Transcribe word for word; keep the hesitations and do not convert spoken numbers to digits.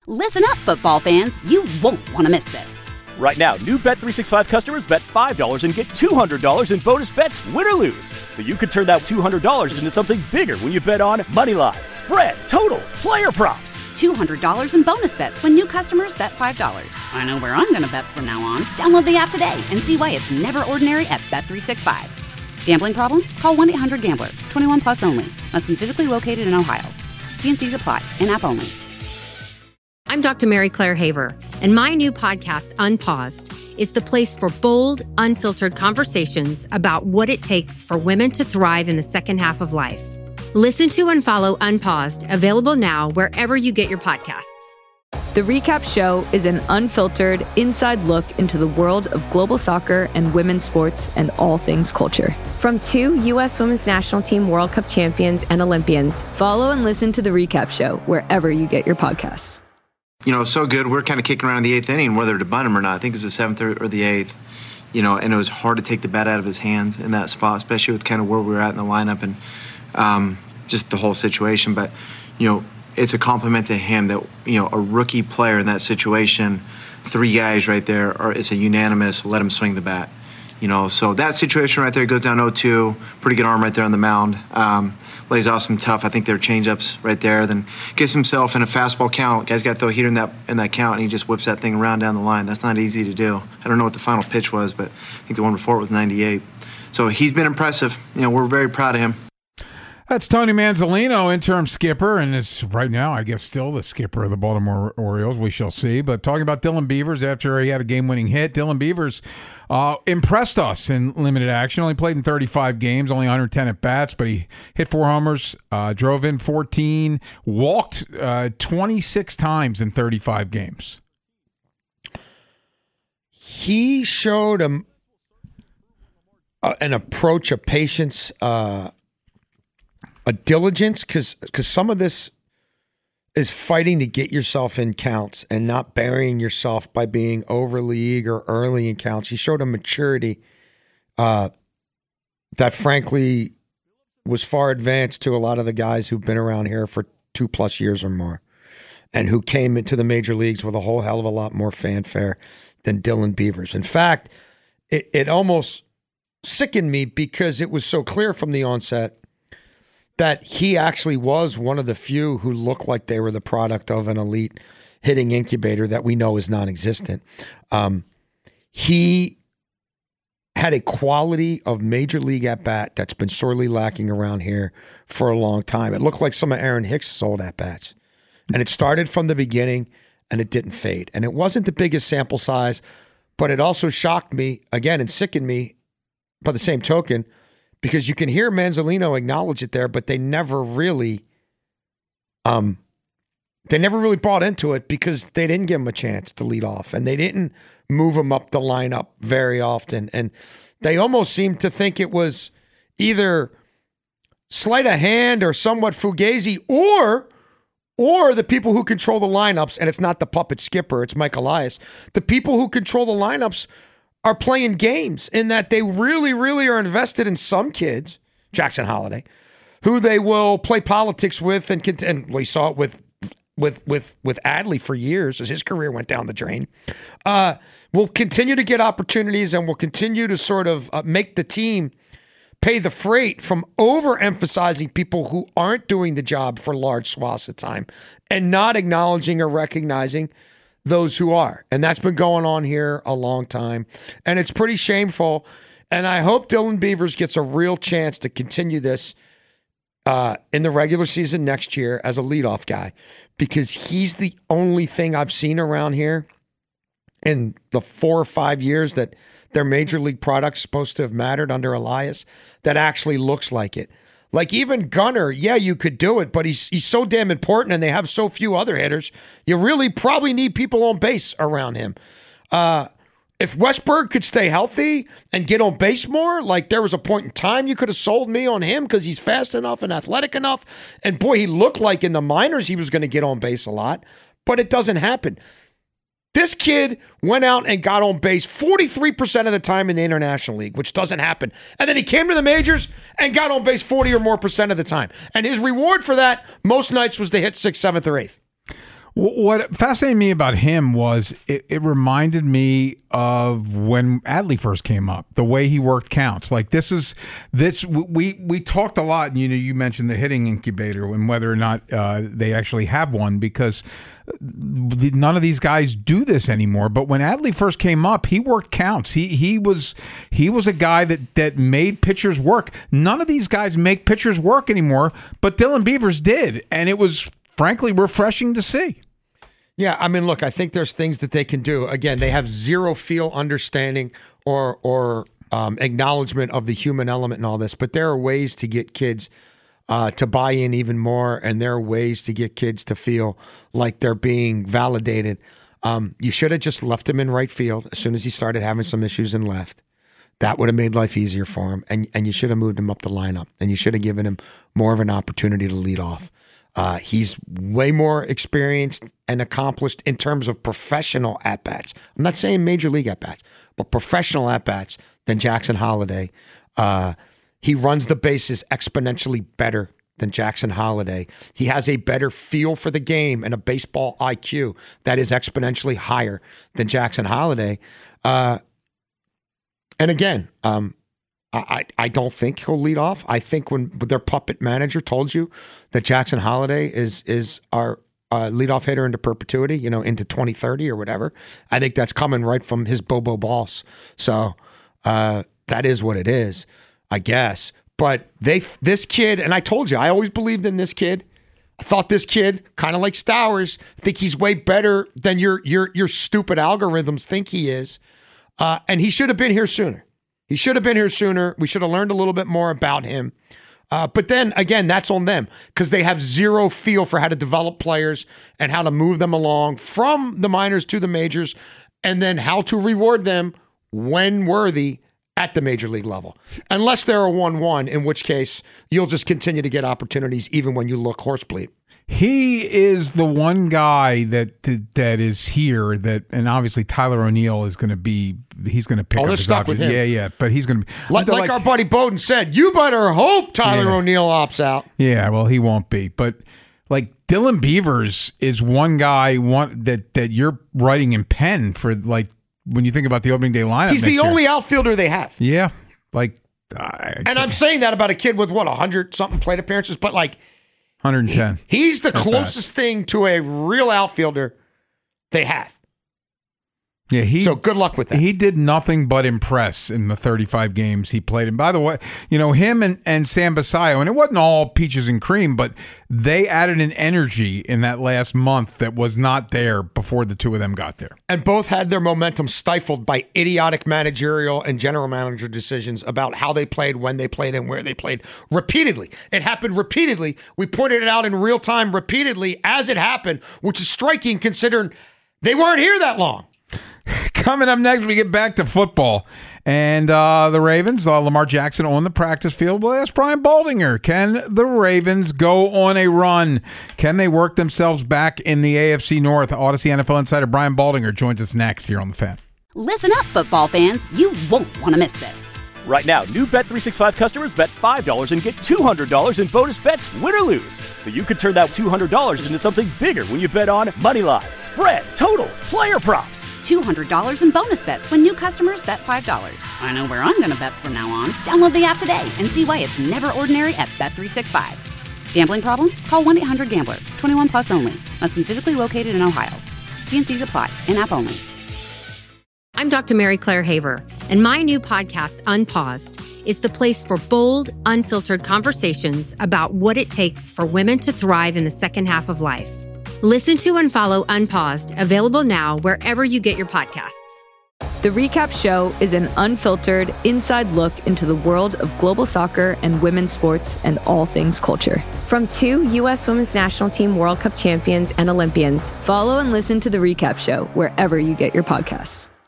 Listen up, football fans. You won't want to miss this. Right now, new Bet three sixty-five customers bet five dollars and get two hundred dollars in bonus bets, win or lose. So you could turn that two hundred dollars into something bigger when you bet on money line, spread, totals, player props. two hundred dollars in bonus bets when new customers bet five dollars. I know where I'm going to bet from now on. Download the app today and see why it's never ordinary at Bet three sixty-five. Gambling problem? Call one eight hundred gambler. twenty-one plus only. Must be physically located in Ohio. T and C's apply. In-app only. I'm Doctor Mary Claire Haver, and my new podcast, Unpaused, is the place for bold, unfiltered conversations about what it takes for women to thrive in the second half of life. Listen to and follow Unpaused, available now wherever you get your podcasts. The Recap Show is an unfiltered, inside look into the world of global soccer and women's sports and all things culture. From two U S Women's National Team World Cup champions and Olympians. Follow and listen to The Recap Show wherever you get your podcasts. You know, so good. We're kind of kicking around in the eighth inning, whether to bunt him or not. I think it's the seventh or the eighth. You know, and it was hard to take the bat out of his hands in that spot, especially with kind of where we were at in the lineup and um, just the whole situation. But, you know, it's a compliment to him that, you know, a rookie player in that situation, three guys right there, are, it's a unanimous, let him swing the bat. You know, so that situation right there goes down oh two. Pretty good arm right there on the mound. Um, lays off some tough. I think they're change-ups right there. Then gets himself in a fastball count. Guy's got to throw a heater in that in that count, and he just whips that thing around down the line. That's not easy to do. I don't know what the final pitch was, but I think the one before it was ninety-eight. So he's been impressive. You know, we're very proud of him. That's Tony Manzolino, interim skipper, and is right now, I guess, still the skipper of the Baltimore Orioles. We shall see. But talking about Dylan Beavers after he had a game-winning hit, Dylan Beavers uh, impressed us in limited action. Only played in thirty-five games, only one hundred ten at-bats, but he hit four homers, uh, drove in fourteen, walked uh, twenty-six times in thirty-five games. He showed a, uh, an approach of patience, uh, a diligence, because because some of this is fighting to get yourself in counts and not burying yourself by being overly eager early in counts. He showed a maturity uh, that, frankly, was far advanced to a lot of the guys who've been around here for two plus years or more and who came into the major leagues with a whole hell of a lot more fanfare than Dylan Beavers. In fact, it, it almost sickened me because it was so clear from the onset that he actually was one of the few who looked like they were the product of an elite hitting incubator that we know is non-existent. Um, he had a quality of major league at-bat that's been sorely lacking around here for a long time. It looked like some of Aaron Hicks' old at-bats. And it started from the beginning, and it didn't fade. And it wasn't the biggest sample size, but it also shocked me, again, and sickened me by the same token, because you can hear Manzolino acknowledge it there, but they never really, um, they never really bought into it because they didn't give him a chance to lead off, and they didn't move him up the lineup very often, and they almost seemed to think it was either sleight of hand or somewhat fugazi, or or the people who control the lineups, and it's not the puppet skipper, it's Mike Elias. The people who control the lineups are playing games in that they really, really are invested in some kids, Jackson Holiday, who they will play politics with, and, and we saw it with with with with Adley for years as his career went down the drain. Uh, will continue to get opportunities and will continue to sort of uh, make the team pay the freight from overemphasizing people who aren't doing the job for large swaths of time and not acknowledging or recognizing those who are. And that's been going on here a long time. And it's pretty shameful. And I hope Dylan Beavers gets a real chance to continue this uh, in the regular season next year as a leadoff guy, because he's the only thing I've seen around here in the four or five years that their major league product's supposed to have mattered under Elias that actually looks like it. Like even Gunnar, yeah, you could do it, but he's he's so damn important and they have so few other hitters. You really probably need people on base around him. Uh, if Westberg could stay healthy and get on base more, like there was a point in time you could have sold me on him because he's fast enough and athletic enough. And boy, he looked like in the minors he was going to get on base a lot, but it doesn't happen. This kid went out and got on base forty-three percent of the time in the International League, which doesn't happen. And then he came to the majors and got on base forty or more percent of the time. And his reward for that most nights was to hit sixth, seventh, or eighth. What fascinated me about him was it, it reminded me of when Adley first came up, the way he worked counts. Like this is this we we talked a lot, and you know you mentioned the hitting incubator and whether or not uh, they actually have one, because none of these guys do this anymore. But when Adley first came up, he worked counts. He he was he was a guy that that made pitchers work. None of these guys make pitchers work anymore, but Dylan Beavers did, and it was frankly refreshing to see. Yeah, I mean, look, I think there's things that they can do. Again, they have zero feel understanding or or um, acknowledgement of the human element and all this, but there are ways to get kids uh, to buy in even more, and there are ways to get kids to feel like they're being validated. Um, you should have just left him in right field as soon as he started having some issues in left. That would have made life easier for him, and and you should have moved him up the lineup, and you should have given him more of an opportunity to lead off. Uh, he's way more experienced and accomplished in terms of professional at-bats. I'm not saying major league at-bats, but professional at-bats than Jackson Holliday. Uh, he runs the bases exponentially better than Jackson Holliday. He has a better feel for the game and a baseball I Q that is exponentially higher than Jackson Holliday. Uh, and again, um, I, I don't think he'll lead off. I think when their puppet manager told you that Jackson Holliday is is our uh, leadoff hitter into perpetuity, you know, into twenty thirty or whatever, I think that's coming right from his Bobo boss. So uh, that is what it is, I guess. But they, this kid, and I told you, I always believed in this kid. I thought this kid, kind of like Stowers, I think he's way better than your your your stupid algorithms think he is. Uh, and he should have been here sooner. He should have been here sooner. We should have learned a little bit more about him. Uh, but then, again, that's on them because they have zero feel for how to develop players and how to move them along from the minors to the majors, and then how to reward them when worthy at the major league level. Unless they're a one one, in which case you'll just continue to get opportunities even when you look horsebleed. He is the one guy that that is here that, and obviously Tyler O'Neill is going to be, he's going to pick oh, up they're his stuck options. with him. Yeah, yeah, but he's going to be. Like, like, like our buddy Bowden said, you better hope Tyler yeah. O'Neill opts out. Yeah, well, he won't be. But like Dylan Beavers is one guy one that, that you're writing in pen for, like, when you think about the opening day lineup. He's the year. only outfielder they have. Yeah, like. I and I'm saying that about a kid with, what, one hundred something plate appearances, but like. one hundred ten. He, he's the That's closest bad. thing to a real outfielder they have. Yeah, he. So good luck with that. He did nothing but impress in the thirty-five games he played. And by the way, you know, him and, and Sam Basayo, and it wasn't all peaches and cream, but they added an energy in that last month that was not there before the two of them got there. And both had their momentum stifled by idiotic managerial and general manager decisions about how they played, when they played, and where they played repeatedly. It happened repeatedly. We pointed it out in real time repeatedly as it happened, which is striking considering they weren't here that long. Coming up next, we get back to football. And uh, the Ravens, uh, Lamar Jackson on the practice field. We'll ask Brian Baldinger, can the Ravens go on a run? Can they work themselves back in the A F C North? Odyssey N F L insider Brian Baldinger joins us next here on The Fan. Listen up, football fans. You won't want to miss this. Right now, new Bet three sixty-five customers bet five dollars and get two hundred dollars in bonus bets, win or lose. So you could turn that two hundred dollars into something bigger when you bet on money line, spread, totals, player props. two hundred dollars in bonus bets when new customers bet five dollars. I know where I'm going to bet from now on. Download the app today and see why it's never ordinary at Bet three sixty-five. Gambling problem? Call one eight hundred gambler. twenty-one plus only. Must be physically located in Ohio. T and C's apply. In-app only. I'm Doctor Mary Claire Haver, and my new podcast, Unpaused, is the place for bold, unfiltered conversations about what it takes for women to thrive in the second half of life. Listen to and follow Unpaused, available now wherever you get your podcasts. The Recap Show is an unfiltered, inside look into the world of global soccer and women's sports and all things culture. From two U S Women's National Team World Cup champions and Olympians. Follow and listen to The Recap Show wherever you get your podcasts.